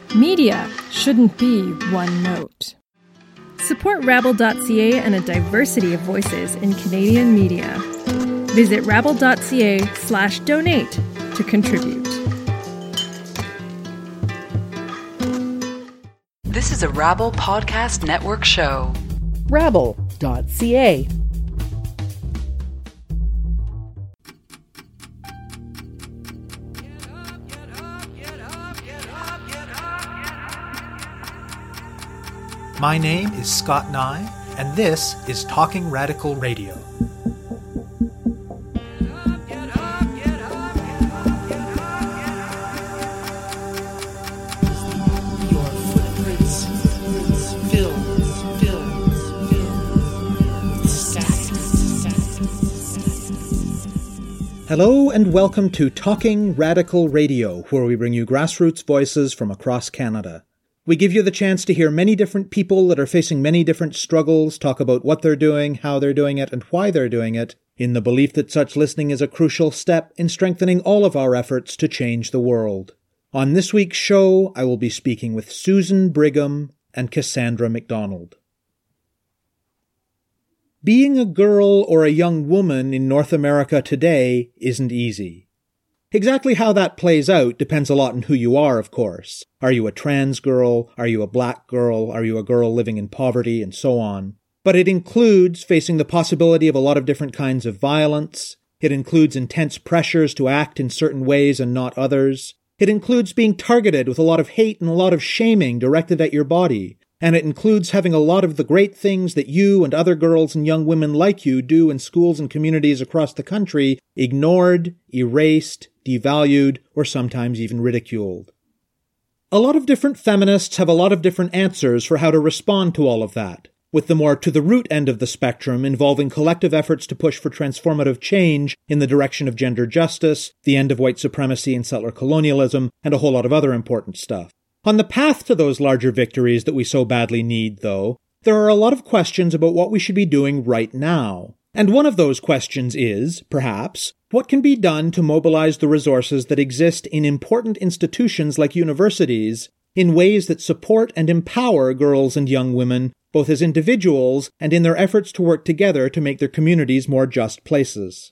Media shouldn't be one note. Support Rabble.ca and a diversity of voices in Canadian media. Visit rabble.ca/donate to contribute. This is a Rabble Podcast Network show. Rabble.ca. My name is Scott Nye, and this is Talking Radical Radio. Hello and welcome to Talking Radical Radio, where we bring you grassroots voices from across Canada. We give you the chance to hear many different people that are facing many different struggles, talk about what they're doing, how they're doing it, and why they're doing it, in the belief that such listening is a crucial step in strengthening all of our efforts to change the world. On this week's show, I will be speaking with Susan Brigham and Cassandra McDonald. Being a girl or a young woman in North America today isn't easy. Exactly how that plays out depends a lot on who you are, of course. Are you a trans girl? Are you a black girl? Are you a girl living in poverty? And so on. But it includes facing the possibility of a lot of different kinds of violence. It includes intense pressures to act in certain ways and not others. It includes being targeted with a lot of hate and a lot of shaming directed at your body. And it includes having a lot of the great things that you and other girls and young women like you do in schools and communities across the country ignored, erased, devalued, or sometimes even ridiculed. A lot of different feminists have a lot of different answers for how to respond to all of that, with the more to-the-root end of the spectrum involving collective efforts to push for transformative change in the direction of gender justice, the end of white supremacy and settler colonialism, and a whole lot of other important stuff. On the path to those larger victories that we so badly need, though, there are a lot of questions about what we should be doing right now. And one of those questions is, perhaps, what can be done to mobilize the resources that exist in important institutions like universities in ways that support and empower girls and young women, both as individuals and in their efforts to work together to make their communities more just places?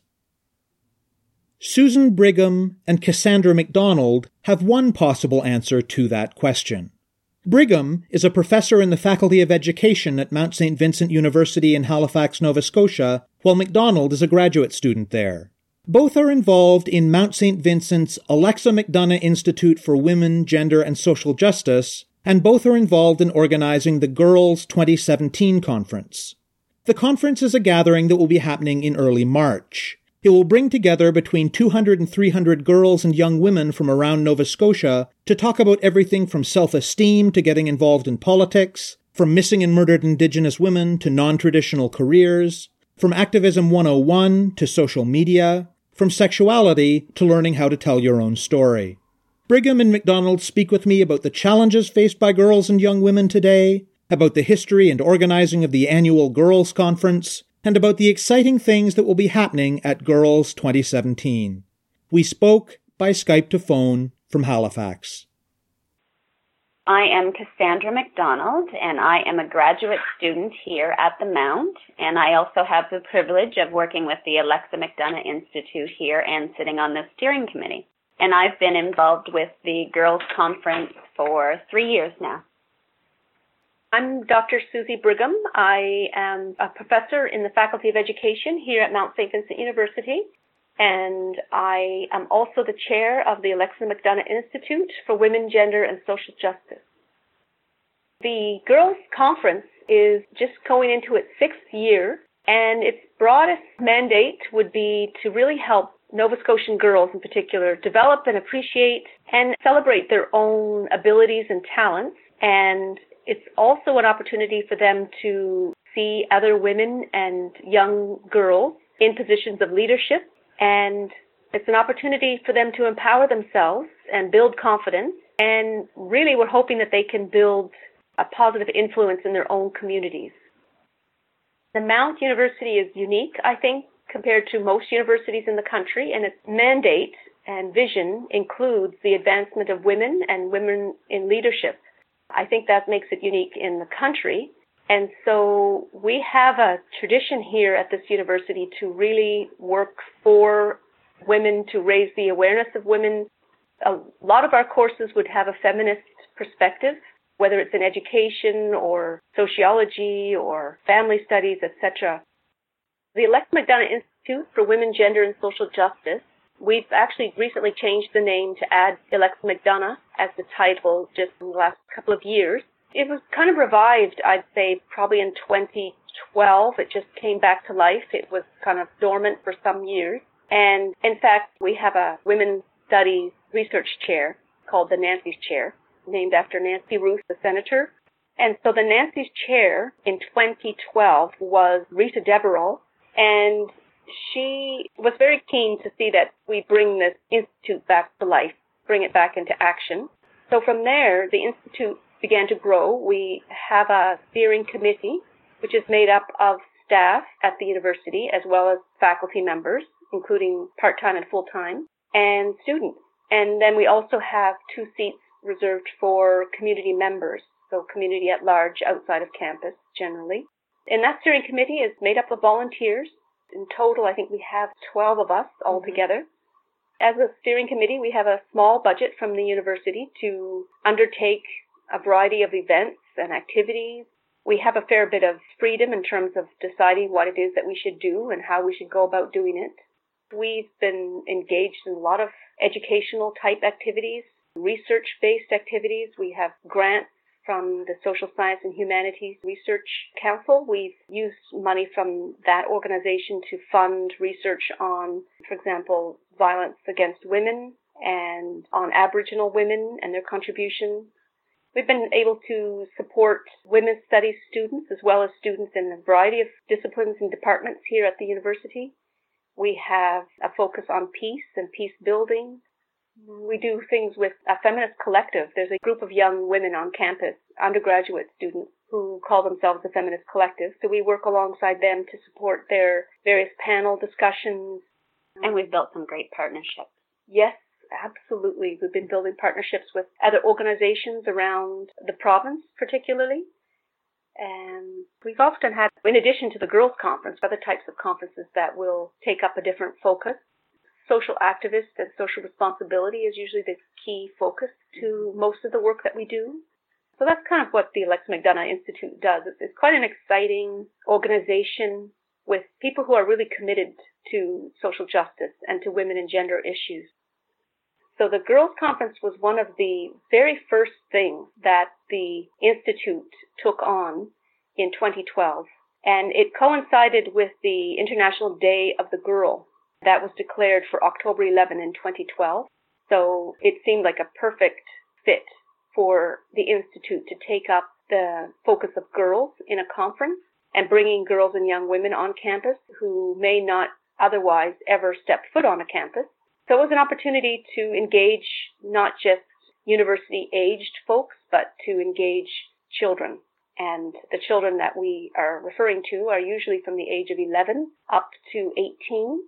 Susan Brigham and Cassandra McDonald have one possible answer to that question. Brigham is a professor in the Faculty of Education at Mount St. Vincent University in Halifax, Nova Scotia, while McDonald is a graduate student there. Both are involved in Mount St. Vincent's Alexa McDonough Institute for Women, Gender and Social Justice, and both are involved in organizing the Girls 2017 conference. The conference is a gathering that will be happening in early March. It will bring together between 200 and 300 girls and young women from around Nova Scotia to talk about everything from self-esteem to getting involved in politics, from missing and murdered Indigenous women to non-traditional careers, from Activism 101 to social media, from sexuality to learning how to tell your own story. Brigham and McDonald speak with me about the challenges faced by girls and young women today, about the history and organizing of the annual Girls Conference, and about the exciting things that will be happening at Girls 2017. We spoke by Skype to phone from Halifax. I am Cassandra McDonald, and I am a graduate student here at the Mount, and I also have the privilege of working with the Alexa McDonough Institute here and sitting on the steering committee. And I've been involved with the Girls Conference for 3 years now. I'm Dr. Susie Brigham. I am a professor in the Faculty of Education here at Mount St. Vincent University, and I am also the chair of the Alexa McDonough Institute for Women, Gender and Social Justice. The Girls Conference is just going into its 6th year, and its broadest mandate would be to really help Nova Scotian girls in particular develop and appreciate and celebrate their own abilities and talents, and it's also an opportunity for them to see other women and young girls in positions of leadership, and it's an opportunity for them to empower themselves and build confidence, and really we're hoping that they can build a positive influence in their own communities. The Mount University is unique, I think, compared to most universities in the country, and its mandate and vision includes the advancement of women and women in leadership. I think that makes it unique in the country. And so we have a tradition here at this university to really work for women, to raise the awareness of women. A lot of our courses would have a feminist perspective, whether it's in education or sociology or family studies, etc. The Alexa McDonough Institute for Women, Gender, and Social Justice, we've actually recently changed the name to add Alexa McDonough as the title just in the last couple of years. It was kind of revived, I'd say, probably in 2012. It just came back to life. It was kind of dormant for some years. And in fact, we have a women's studies research chair called the Nancy's Chair, named after Nancy Ruth, the senator. And so the Nancy's Chair in 2012 was Rita Deverell, and she was very keen to see that we bring this institute back to life, bring it back into action. So from there, the institute began to grow. We have a steering committee, which is made up of staff at the university, as well as faculty members, including part-time and full-time, and students. And then we also have 2 seats reserved for community members, so community at large outside of campus generally. And that steering committee is made up of volunteers. In total, I think we have 12 of us all together. As a steering committee, we have a small budget from the university to undertake a variety of events and activities. We have a fair bit of freedom in terms of deciding what it is that we should do and how we should go about doing it. We've been engaged in a lot of educational type activities, research-based activities. We have grants from the Social Science and Humanities Research Council. We've used money from that organization to fund research on, for example, violence against women and on Aboriginal women and their contributions. We've been able to support women's studies students as well as students in a variety of disciplines and departments here at the university. We have a focus on peace and peace building. We do things with a feminist collective. There's a group of young women on campus, undergraduate students, who call themselves the Feminist Collective. So we work alongside them to support their various panel discussions. And we've built some great partnerships. Yes, absolutely. We've been building partnerships with other organizations around the province, particularly. And we've often had, in addition to the Girls' Conference, other types of conferences that will take up a different focus. Social activists and social responsibility is usually the key focus to most of the work that we do. So that's kind of what the Alexa McDonough Institute does. It's quite an exciting organization with people who are really committed to social justice and to women and gender issues. So the Girls' Conference was one of the very first things that the Institute took on in 2012. And it coincided with the International Day of the Girl that was declared for October 11 in 2012. So it seemed like a perfect fit for the Institute to take up the focus of girls in a conference and bringing girls and young women on campus who may not otherwise ever step foot on a campus. So it was an opportunity to engage not just university-aged folks, but to engage children. And the children that we are referring to are usually from the age of 11 up to 18.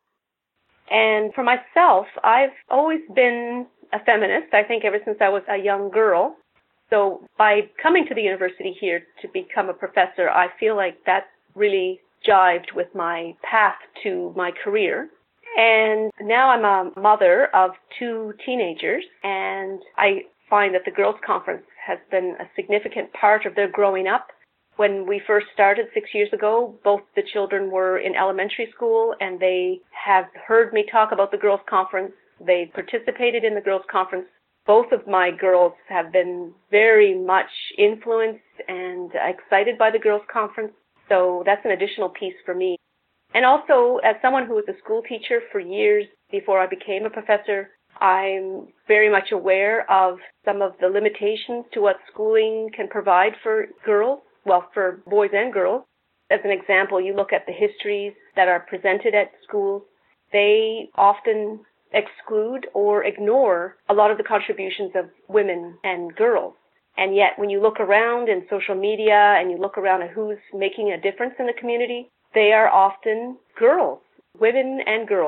And for myself, I've always been a feminist, I think ever since I was a young girl. So by coming to the university here to become a professor, I feel like that really jived with my path to my career. And now I'm a mother of 2 teenagers, and I find that the Girls' Conference has been a significant part of their growing up. When we first started 6 years ago, both the children were in elementary school, and they have heard me talk about the Girls' Conference. They participated in the Girls' Conference. Both of my girls have been very much influenced and excited by the Girls' Conference, so that's an additional piece for me. And also, as someone who was a school teacher for years before I became a professor, I'm very much aware of some of the limitations to what schooling can provide for girls, well, for boys and girls. As an example, you look at the histories that are presented at schools, they often exclude or ignore a lot of the contributions of women and girls. And yet, when you look around in social media and you look around at who's making a difference in the community, they are often girls, women and girls.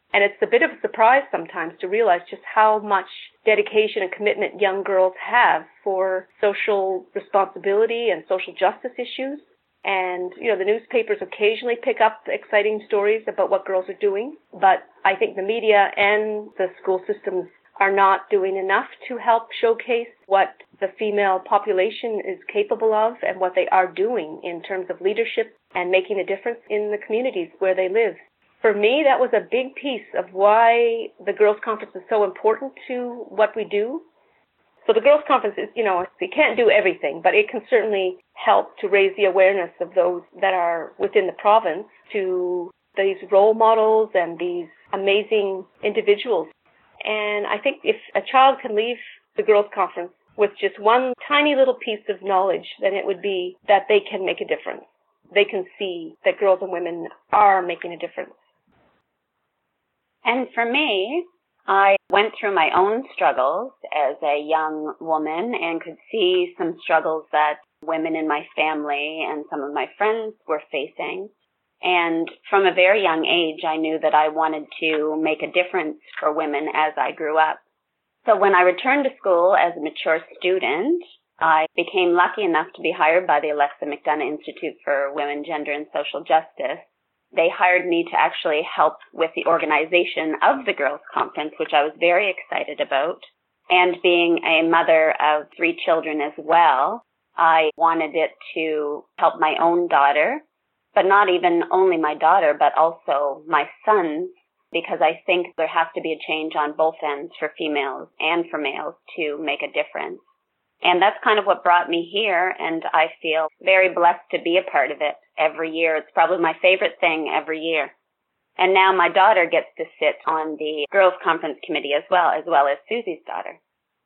And it's a bit of a surprise sometimes to realize just how much dedication and commitment young girls have for social responsibility and social justice issues. And, the newspapers occasionally pick up exciting stories about what girls are doing. But I think the media and the school systems are not doing enough to help showcase what the female population is capable of and what they are doing in terms of leadership and making a difference in the communities where they live. For me, that was a big piece of why the Girls' Conference is so important to what we do. So the Girls' Conference is, it can't do everything, but it can certainly help to raise the awareness of those that are within the province to these role models and these amazing individuals. And I think if a child can leave the Girls' Conference with just one tiny little piece of knowledge, then it would be that they can make a difference. They can see that girls and women are making a difference. And for me, I went through my own struggles as a young woman and could see some struggles that women in my family and some of my friends were facing. And from a very young age, I knew that I wanted to make a difference for women as I grew up. So when I returned to school as a mature student, I became lucky enough to be hired by the Alexa McDonough Institute for Women, Gender, and Social Justice. They hired me to actually help with the organization of the Girls' Conference, which I was very excited about. And being a mother of 3 children as well, I wanted it to help my own daughter, but not even only my daughter, but also my sons, because I think there has to be a change on both ends for females and for males to make a difference. And that's kind of what brought me here, and I feel very blessed to be a part of it every year. It's probably my favorite thing every year. And now my daughter gets to sit on the Girls' Conference Committee as well as Susie's daughter.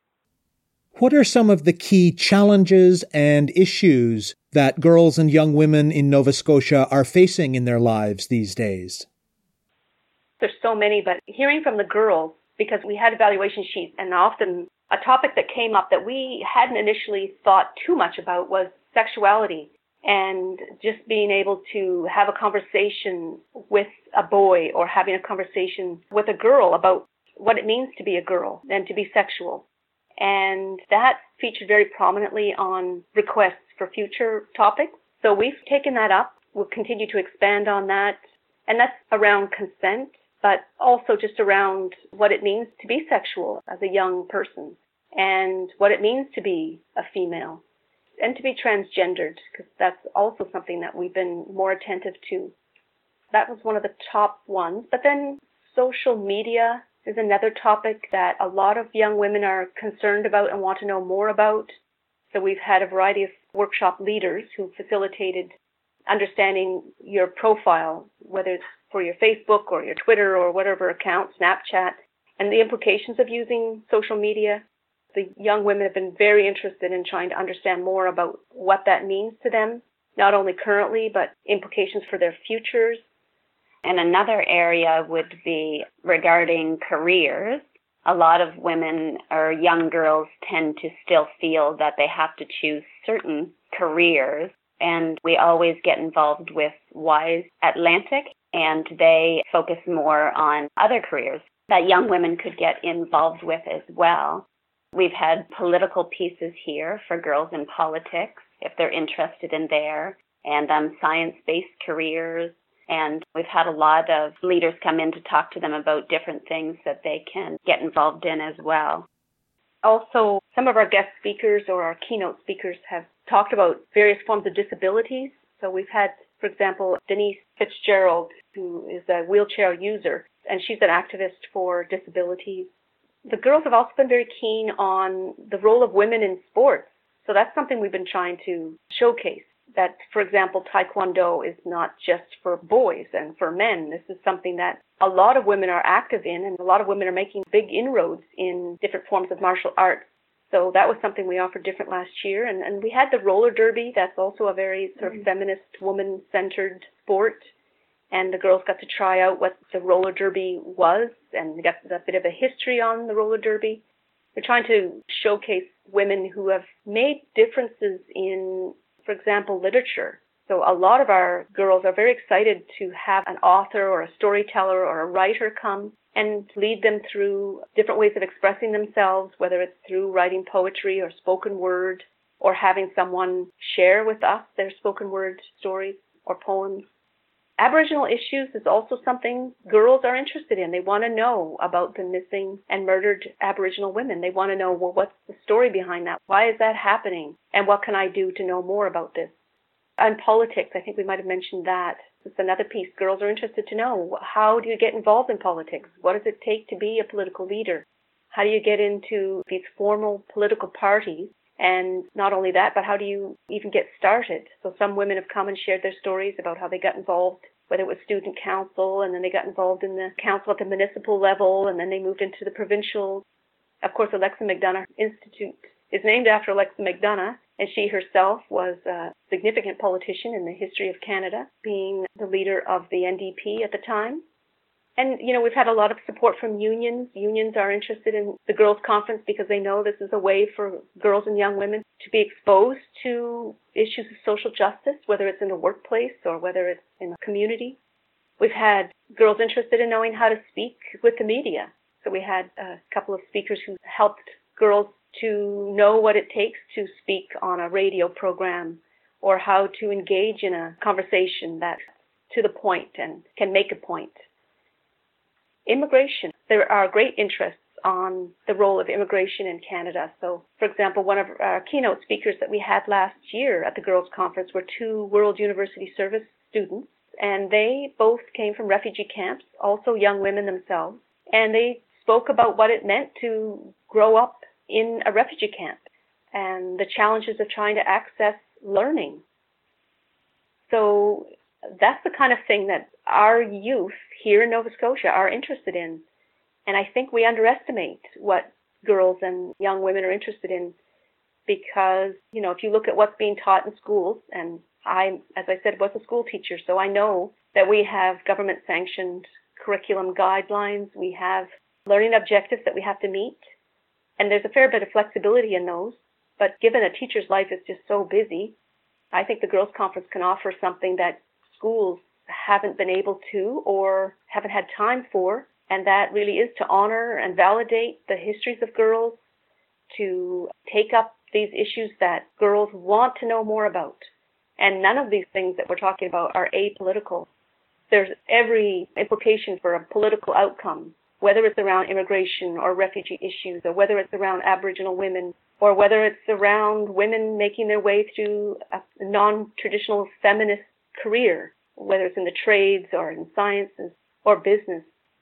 What are some of the key challenges and issues that girls and young women in Nova Scotia are facing in their lives these days? There's so many, but hearing from the girls, because we had evaluation sheets, and often a topic that came up that we hadn't initially thought too much about was sexuality, and just being able to have a conversation with a boy or having a conversation with a girl about what it means to be a girl and to be sexual. And that featured very prominently on requests for future topics. So we've taken that up. We'll continue to expand on that. And that's around consent, but also just around what it means to be sexual as a young person and what it means to be a female and to be transgendered, because that's also something that we've been more attentive to. That was one of the top ones. But then social media is another topic that a lot of young women are concerned about and want to know more about. So we've had a variety of workshop leaders who facilitated understanding your profile, whether it's for your Facebook or your Twitter or whatever account, Snapchat, and the implications of using social media. The young women have been very interested in trying to understand more about what that means to them, not only currently, but implications for their futures. And another area would be regarding careers. A lot of women or young girls tend to still feel that they have to choose certain careers. And we always get involved with WISE Atlantic, and they focus more on other careers that young women could get involved with as well. We've had political pieces here for girls in politics, if they're interested in there, and science-based careers. And we've had a lot of leaders come in to talk to them about different things that they can get involved in as well. Also, some of our guest speakers or our keynote speakers have talked about various forms of disabilities. So we've had, for example, Denise Fitzgerald, who is a wheelchair user, and she's an activist for disabilities. The girls have also been very keen on the role of women in sports. So that's something we've been trying to showcase. That, for example, Taekwondo is not just for boys and for men. This is something that a lot of women are active in, and a lot of women are making big inroads in different forms of martial arts. So that was something we offered different last year. And we had the roller derby. That's also a very sort of feminist, woman-centered sport. And the girls got to try out what the roller derby was, and got a bit of a history on the roller derby. We're trying to showcase women who have made differences in, for example, literature. So a lot of our girls are very excited to have an author or a storyteller or a writer come and lead them through different ways of expressing themselves, whether it's through writing poetry or spoken word, or having someone share with us their spoken word stories or poems. Aboriginal issues is also something girls are interested in. They want to know about the missing and murdered Aboriginal women. They want to know, well, what's the story behind that? Why is that happening? And what can I do to know more about this? And politics, I think we might have mentioned that. It's another piece. Girls are interested to know, how do you get involved in politics? What does it take to be a political leader? How do you get into these formal political parties? And not only that, but how do you even get started? So some women have come and shared their stories about how they got involved, whether it was student council, and then they got involved in the council at the municipal level, and then they moved into the provincial. Of course, Alexa McDonough Institute is named after Alexa McDonough, and she herself was a significant politician in the history of Canada, being the leader of the NDP at the time. And, we've had a lot of support from unions. Unions are interested in the Girls' Conference because they know this is a way for girls and young women to be exposed to issues of social justice, whether it's in the workplace or whether it's in a community. We've had girls interested in knowing how to speak with the media. So we had a couple of speakers who helped girls to know what it takes to speak on a radio program or how to engage in a conversation that's to the point and can make a point. Immigration. There are great interests on the role of immigration in Canada. So, for example, one of our keynote speakers that we had last year at the Girls' Conference were 2 World University Service students, and they both came from refugee camps, also young women themselves, and they spoke about what it meant to grow up in a refugee camp and the challenges of trying to access learning. So that's the kind of thing that our youth here in Nova Scotia are interested in. And I think we underestimate what girls and young women are interested in because, if you look at what's being taught in schools, and I, as I said, was a school teacher, so I know that we have government-sanctioned curriculum guidelines, we have learning objectives that we have to meet, and there's a fair bit of flexibility in those. But given a teacher's life is just so busy, I think the Girls' Conference can offer something that schools haven't been able to or haven't had time for, and that really is to honor and validate the histories of girls, to take up these issues that girls want to know more about. And none of these things that we're talking about are apolitical. There's every implication for a political outcome, whether it's around immigration or refugee issues, or whether it's around Aboriginal women, or whether it's around women making their way through a non-traditional feminist career, whether it's in the trades or in sciences or business.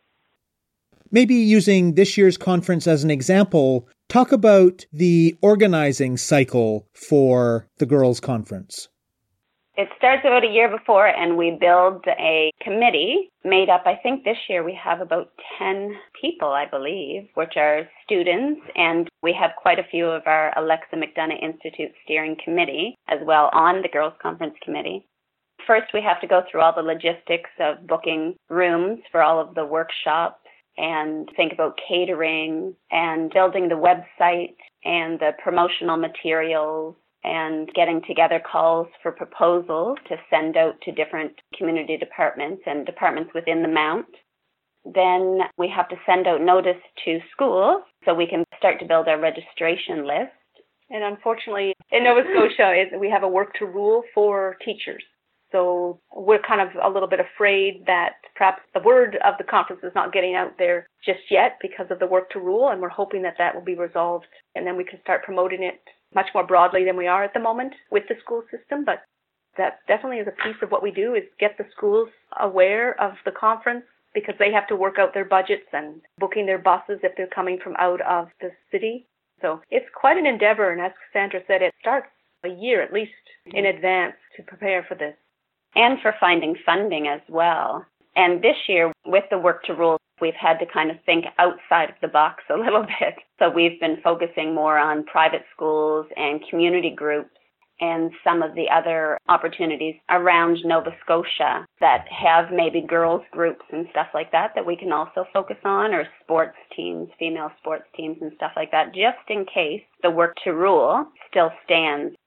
Maybe using this year's conference as an example, talk about the organizing cycle for the Girls' Conference. It starts about a year before, and we build a committee made up, I think this year we have about 10 people, I believe, which are students, and we have quite a few of our Alexa McDonough Institute steering committee as well on the Girls' Conference committee. First, we have to go through all the logistics of booking rooms for all of the workshops and think about catering and building the website and the promotional materials and getting together calls for proposals to send out to different community departments and departments within the Mount. Then we have to send out notice to schools so we can start to build our registration list. And unfortunately, in Nova Scotia, we have a work to rule for teachers. So we're kind of a little bit afraid that perhaps the word of the conference is not getting out there just yet because of the work to rule, and we're hoping that that will be resolved, and then we can start promoting it much more broadly than we are at the moment with the school system. But that definitely is a piece of what we do, is get the schools aware of the conference, because they have to work out their budgets and booking their buses if they're coming from out of the city. So it's quite an endeavor, and as Cassandra said, it starts a year at least in advance to prepare for this. And for finding funding as well. And this year, with the work to rule, we've had to kind of think outside of the box a little bit. So we've been focusing more on private schools and community groups and some of the other opportunities around Nova Scotia that have maybe girls groups and stuff like that we can also focus on, or sports teams, female sports teams and stuff like that, just in case the work to rule still stands.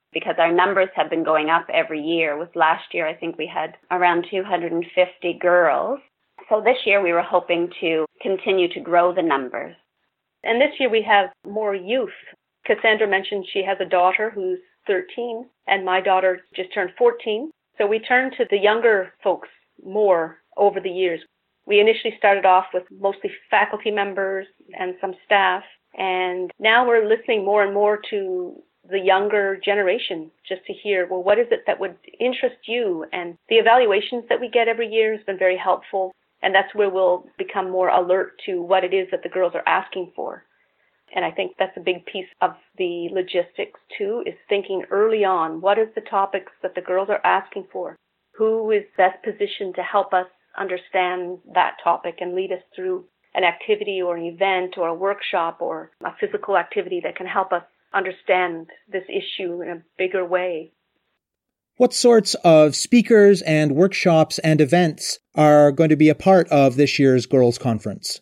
because our numbers have been going up every year. With last year, I think we had around 250 girls. So this year we were hoping to continue to grow the numbers. And this year we have more youth. Cassandra mentioned she has a daughter who's 13, and my daughter just turned 14. So we turned to the younger folks more over the years. We initially started off with mostly faculty members and some staff, and now we're listening more and more to the younger generation just to hear, well, what is it that would interest you? And the evaluations that we get every year has been very helpful, and that's where we'll become more alert to what it is that the girls are asking for. And I think that's a big piece of the logistics too, is thinking early on, what is the topics that the girls are asking for? Who is best positioned to help us understand that topic and lead us through an activity or an event or a workshop or a physical activity that can help us understand this issue in a bigger way. What sorts of speakers and workshops and events are going to be a part of this year's Girls' Conference?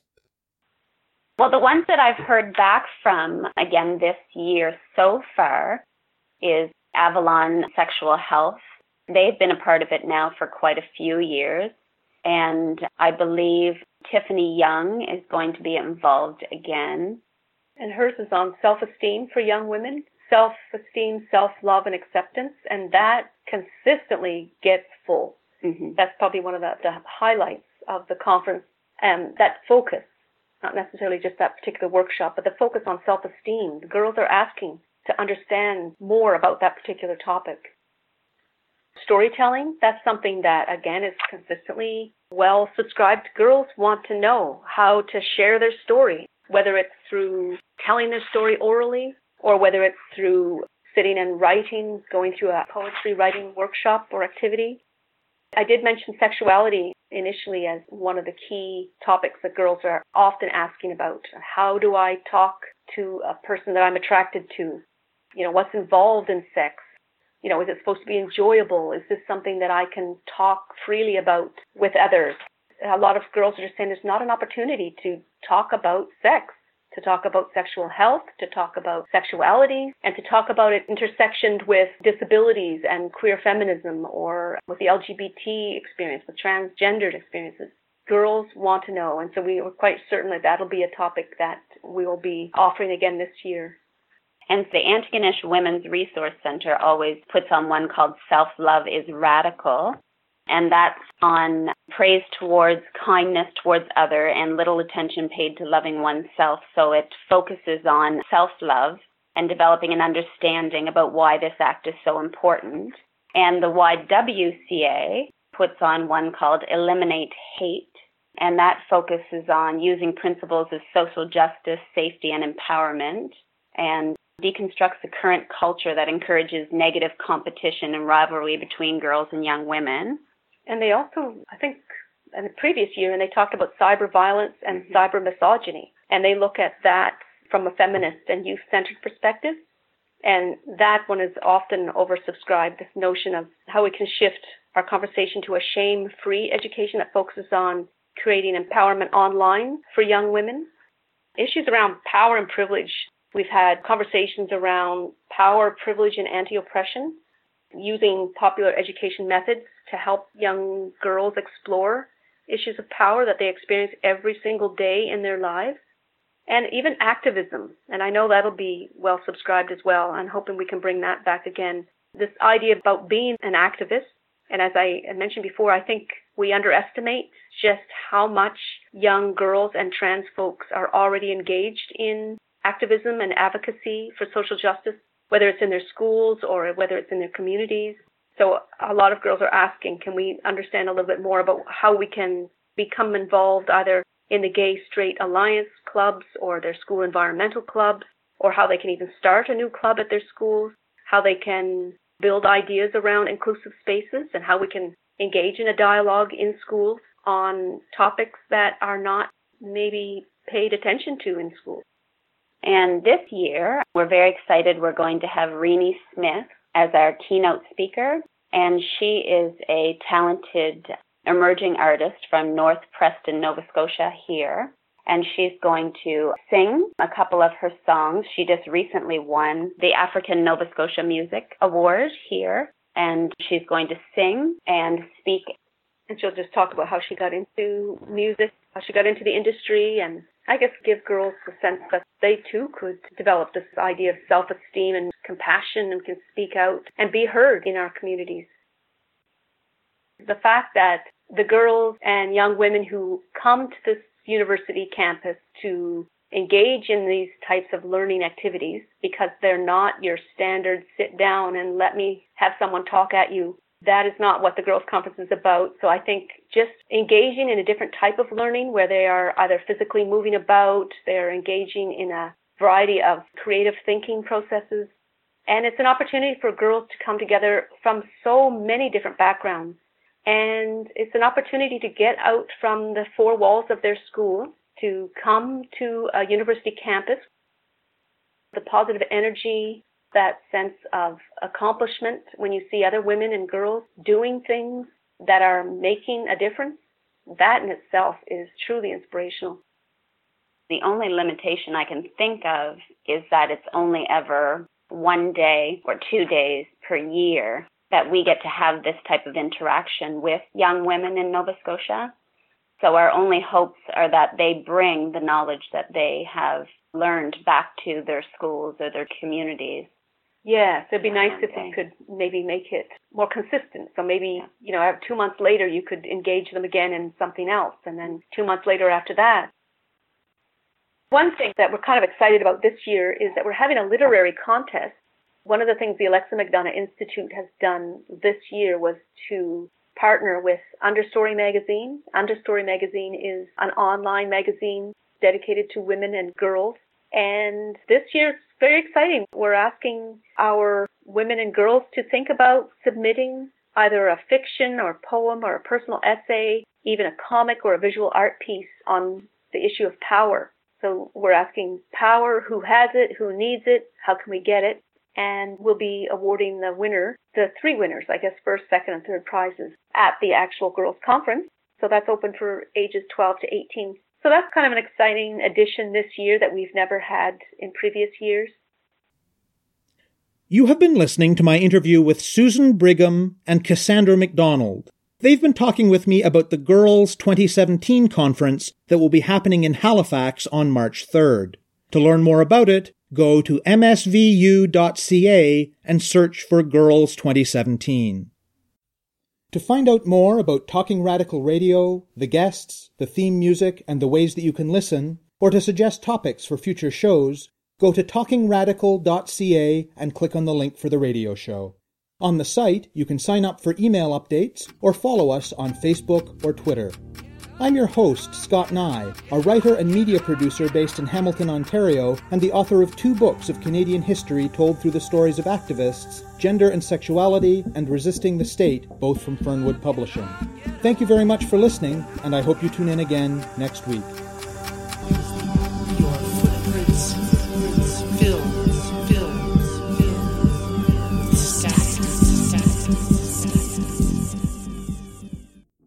Well, the ones that I've heard back from, again, this year so far, is Avalon Sexual Health. They've been a part of it now for quite a few years. And I believe Tiffany Young is going to be involved again. And hers is on self-esteem for young women, self-esteem, self-love, and acceptance. And that consistently gets full. Mm-hmm. That's probably one of the highlights of the conference. And that focus, not necessarily just that particular workshop, but the focus on self-esteem. The girls are asking to understand more about that particular topic. Storytelling, that's something that, again, is consistently well subscribed. Girls want to know how to share their story, whether it's through telling their story orally or whether it's through sitting and writing, going through a poetry writing workshop or activity. I did mention sexuality initially as one of the key topics that girls are often asking about. How do I talk to a person that I'm attracted to? What's involved in sex? Is it supposed to be enjoyable? Is this something that I can talk freely about with others? A lot of girls are just saying there's not an opportunity to talk about sex, to talk about sexual health, to talk about sexuality, and to talk about it intersectioned with disabilities and queer feminism or with the LGBT experience, with transgendered experiences. Girls want to know, and so we were quite certain that that'll be a topic that we will be offering again this year. And the Antigonish Women's Resource Center always puts on one called Self-Love is Radical, and that's on praise towards kindness towards other and little attention paid to loving oneself. So it focuses on self-love and developing an understanding about why this act is so important. And the YWCA puts on one called Eliminate Hate, and that focuses on using principles of social justice, safety, and empowerment, and deconstructs the current culture that encourages negative competition and rivalry between girls and young women. And they also, I think, in the previous year, and they talked about cyber violence and cyber misogyny. And they look at that from a feminist and youth-centered perspective. And that one is often oversubscribed, this notion of how we can shift our conversation to a shame-free education that focuses on creating empowerment online for young women. Issues around power and privilege. We've had conversations around power, privilege, and anti-oppression, using popular education methods to help young girls explore issues of power that they experience every single day in their lives, and even activism. And I know that'll be well subscribed as well. I'm hoping we can bring that back again. This idea about being an activist, and as I mentioned before, I think we underestimate just how much young girls and trans folks are already engaged in activism and advocacy for social justice, whether it's in their schools or whether it's in their communities. So a lot of girls are asking, can we understand a little bit more about how we can become involved either in the Gay Straight Alliance clubs or their school environmental clubs, or how they can even start a new club at their schools, how they can build ideas around inclusive spaces, and how we can engage in a dialogue in schools on topics that are not maybe paid attention to in schools. And this year, we're very excited. We're going to have Renee Smith as our keynote speaker, and she is a talented emerging artist from North Preston, Nova Scotia here. and she's going to sing a couple of her songs. She just recently won the African Nova Scotia Music Award here, and she's going to sing and speak. And she'll just talk about how she got into music, how she got into the industry, and I guess give girls the sense that they too could develop this idea of self-esteem and compassion and can speak out and be heard in our communities. The fact that the girls and young women who come to this university campus to engage in these types of learning activities, because they're not your standard sit down and let me have someone talk at you, that is not what the Girls' Conference is about. So I think just engaging in a different type of learning where they are either physically moving about, they're engaging in a variety of creative thinking processes. And it's an opportunity for girls to come together from so many different backgrounds. And it's an opportunity to get out from the four walls of their school, to come to a university campus. The positive energy, that sense of accomplishment when you see other women and girls doing things that are making a difference, that in itself is truly inspirational. The only limitation I can think of is that it's only ever 1 day or 2 days per year that we get to have this type of interaction with young women in Nova Scotia. So our only hopes are that they bring the knowledge that they have learned back to their schools or their communities. Yes, it'd be nice if you could maybe make it more consistent. So maybe, 2 months later you could engage them again in something else, and then 2 months later after that. One thing that we're kind of excited about this year is that we're having a literary contest. One of the things the Alexa McDonough Institute has done this year was to partner with Understory Magazine. Understory Magazine is an online magazine dedicated to women and girls. And this year it's very exciting. We're asking our women and girls to think about submitting either a fiction or poem or a personal essay, even a comic or a visual art piece on the issue of power. So we're asking power, who has it, who needs it, how can we get it? And we'll be awarding the 3 winners, I guess, first, second, and third prizes at the actual Girls' Conference. So that's open for ages 12 to 18. So that's kind of an exciting addition this year that we've never had in previous years. You have been listening to my interview with Susan Brigham and Cassandra McDonald. They've been talking with me about the Girls 2017 conference that will be happening in Halifax on March 3rd. To learn more about it, go to msvu.ca and search for Girls 2017. To find out more about Talking Radical Radio, the guests, the theme music, and the ways that you can listen, or to suggest topics for future shows, go to talkingradical.ca and click on the link for the radio show. On the site, you can sign up for email updates or follow us on Facebook or Twitter. I'm your host, Scott Nye, a writer and media producer based in Hamilton, Ontario, and the author of 2 books of Canadian history told through the stories of activists, Gender and Sexuality, and Resisting the State, both from Fernwood Publishing. Thank you very much for listening, and I hope you tune in again next week.